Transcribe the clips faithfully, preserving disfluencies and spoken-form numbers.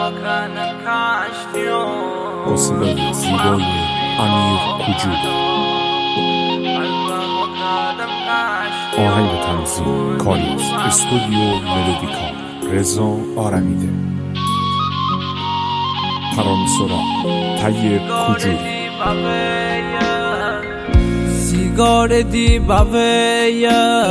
با صدای زیبای امیر کجور. آهنگ تنظیم کالیز استودیو ملودیکا رضا آرمیده. ترانه سرا طیب کجوری. سیگار دیباوه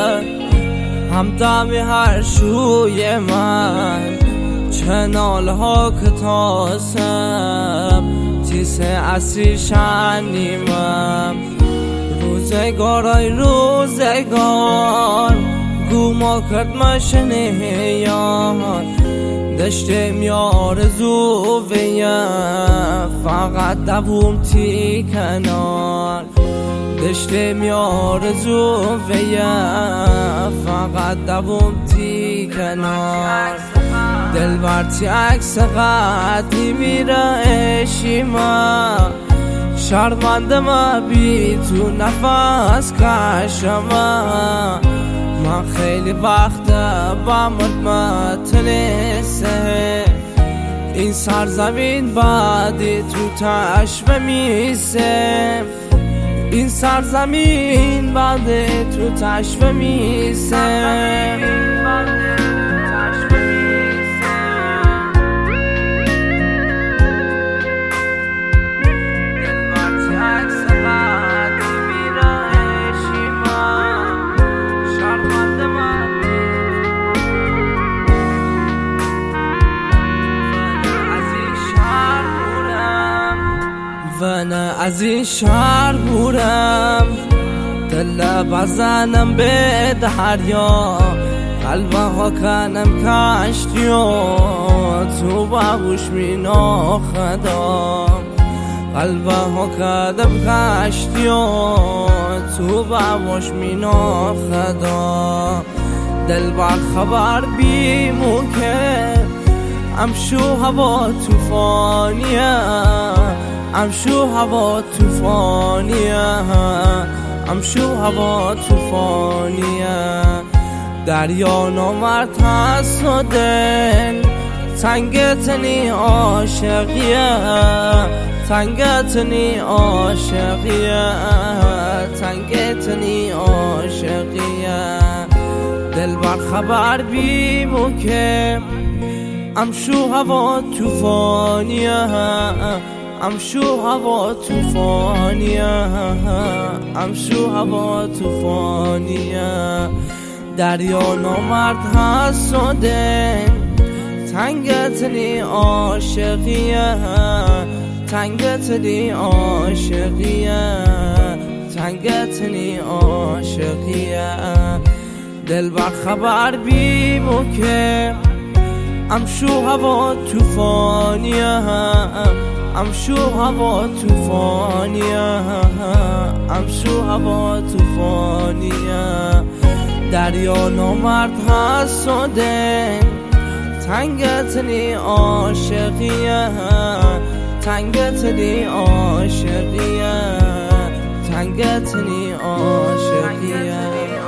همدم هر شوی من، چنال ها که تاسم تیسه اصری شنیمم. روزگارای روزگار گوما کرد مشنیان، دشتم یارزو ویم فقط دوم تی کنار. دشتم یارزو ویم فقط دوم تی کنار. دلبرتی عکس قدی میره اشیما، شرمنده ما بی تو نفس کشما. من خیلی وقت با مرد متنسه، این سرزمین بعدی تو تشوه میسه. این سرزمین بعدی تو تشوه میسه. من از این شهر بورم، دل بزنم به دریا. قلبه ها کنم کشتیو تو باوش می ناخدم. قلبه ها کنم کشتیو تو باوش می ناخدم. دل بر خبر بیمو که امشو هوا توفانیه، امشو هوا توفانیه، امشو هوا توفانیه. دریا نامرد هست و دل تنگتنی عاشقیه، تنگتنی عاشقیه، تنگتنی عاشقیه. دل بر خبر بیمو که امشو هوا توفانیه، امشو هوا توفانیه، امشو هوا توفانیه. دریا نامرد هست و دل تنگتنی عاشقیه، تنگتنی عاشقیه، تنگتنی عاشقیه. دل بر خبر بیمو که امشو هوا توفانیه، امشو هوا توفانیه، امشو هوا توفانیه. دریا نامرد هست و دل تنگتنی عاشقیه، تنگتنی عاشقیه، تنگتنی عاشقیه.